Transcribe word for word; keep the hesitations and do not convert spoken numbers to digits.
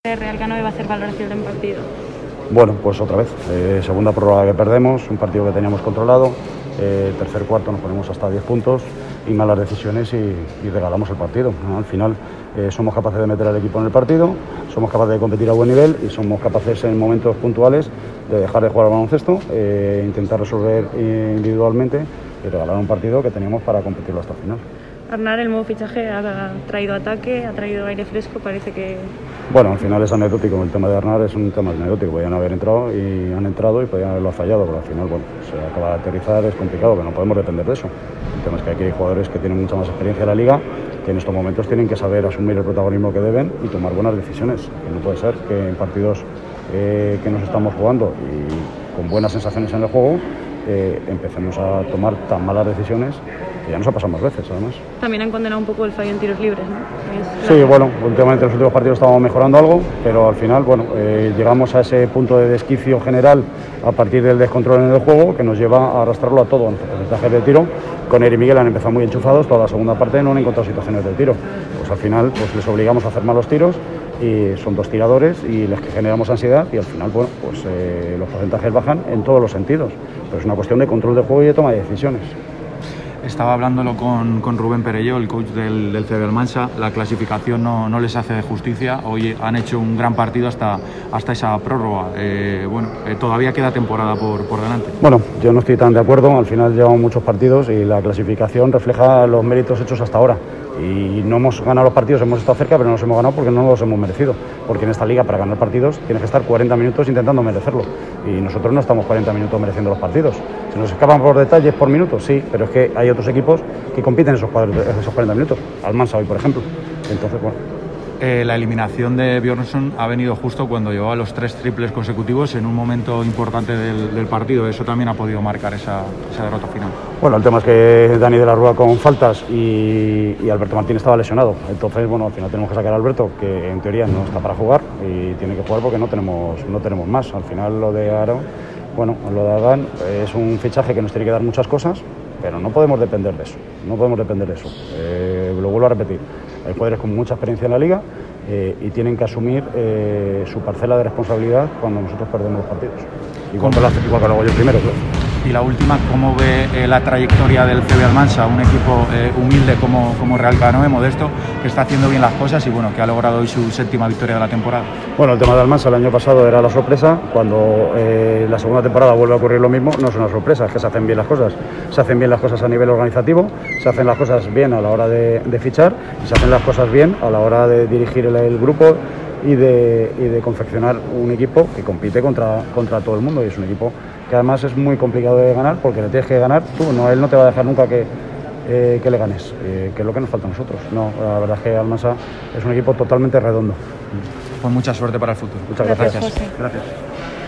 Real Canoe va a hacer valoración del partido. Bueno, pues otra vez, eh, segunda prórroga que perdemos, un partido que teníamos controlado, eh, tercer cuarto nos ponemos hasta diez puntos y malas decisiones y, y regalamos el partido, ¿no? Al final eh, somos capaces de meter al equipo en el partido, somos capaces de competir a buen nivel y somos capaces en momentos puntuales de dejar de jugar al baloncesto, eh, intentar resolver individualmente y regalar un partido que teníamos para competirlo hasta el final. Arnar, el nuevo fichaje, ha traído ataque, ha traído aire fresco, parece que... Bueno, al final es anecdótico, el tema de Arnar es un tema anecdótico, podían haber entrado y han entrado y podían haberlo fallado, pero al final, bueno, se acaba de aterrizar, es complicado, pero no podemos depender de eso. El tema es que aquí hay jugadores que tienen mucha más experiencia en la liga, que en estos momentos tienen que saber asumir el protagonismo que deben y tomar buenas decisiones. Que no puede ser que en partidos eh, que nos estamos jugando y con buenas sensaciones en el juego, eh, empecemos a tomar tan malas decisiones que ya nos ha pasado más veces, además. También han condenado un poco el fallo en tiros libres, ¿no? Es sí, la... bueno, últimamente en los últimos partidos estábamos mejorando algo, pero al final, bueno, eh, llegamos a ese punto de desquicio general a partir del descontrol en el juego que nos lleva a arrastrarlo a todo, en porcentajes de tiro. Con Eri y Miguel han empezado muy enchufados, toda la segunda parte no han encontrado situaciones de tiro. Pues al final pues les obligamos a hacer malos tiros y son dos tiradores y les que generamos ansiedad y al final, bueno, pues eh, los porcentajes bajan en todos los sentidos. Pero es una cuestión de control del juego y de toma de decisiones. Estaba hablándolo con, con Rubén Perelló, el coach del, del C B Almansa. La clasificación no, no les hace justicia. Hoy han hecho un gran partido hasta, hasta esa prórroga. Eh, bueno, eh, todavía queda temporada por, por delante. Bueno, yo no estoy tan de acuerdo. Al final llevamos muchos partidos y la clasificación refleja los méritos hechos hasta ahora. Y no hemos ganado los partidos, hemos estado cerca, pero no los hemos ganado porque no los hemos merecido. Porque en esta liga, para ganar partidos, tienes que estar cuarenta minutos intentando merecerlo. Y nosotros no estamos cuarenta minutos mereciendo los partidos. Se nos escapan por detalles, por minutos, sí, pero es que hay otros equipos que compiten esos, esos cuarenta minutos. Almansa hoy, por ejemplo. Entonces, bueno. Eh, la eliminación de Bjornsson ha venido justo cuando llevaba los tres triples consecutivos en un momento importante del, del partido. Eso también ha podido marcar esa, esa derrota final. Bueno, el tema es que Dani de la Rúa con faltas y, y Alberto Martín estaba lesionado. Entonces, bueno, al final tenemos que sacar a Alberto, que en teoría no está para jugar y tiene que jugar porque no tenemos, no tenemos más. Al final lo de Aaron, bueno, lo de Adán es un fichaje que nos tiene que dar muchas cosas, pero no podemos depender de eso. No podemos depender de eso. Eh, lo vuelvo a repetir. Hay jugadores con mucha experiencia en la liga eh, y tienen que asumir eh, su parcela de responsabilidad cuando nosotros perdemos los partidos. Igual que lo, igual que lo hago yo primero, claro. Y la última, ¿cómo ve eh, la trayectoria del C B Almansa? Un equipo eh, humilde como, como Real Canoe, modesto, que está haciendo bien las cosas y bueno, que ha logrado hoy su séptima victoria de la temporada. Bueno, el tema de Almansa el año pasado era la sorpresa. Cuando eh, la segunda temporada vuelve a ocurrir lo mismo, no es una sorpresa, es que se hacen bien las cosas. Se hacen bien las cosas a nivel organizativo, se hacen las cosas bien a la hora de, de fichar y se hacen las cosas bien a la hora de dirigir el, el grupo y de, y de confeccionar un equipo que compite contra, contra todo el mundo y es un equipo que además es muy complicado de ganar porque le tienes que ganar tú, no, él no te va a dejar nunca que, eh, que le ganes, eh, que es lo que nos falta a nosotros. No, la verdad es que Almansa es un equipo totalmente redondo. Pues mucha suerte para el futuro. Muchas gracias. Gracias, José. Gracias.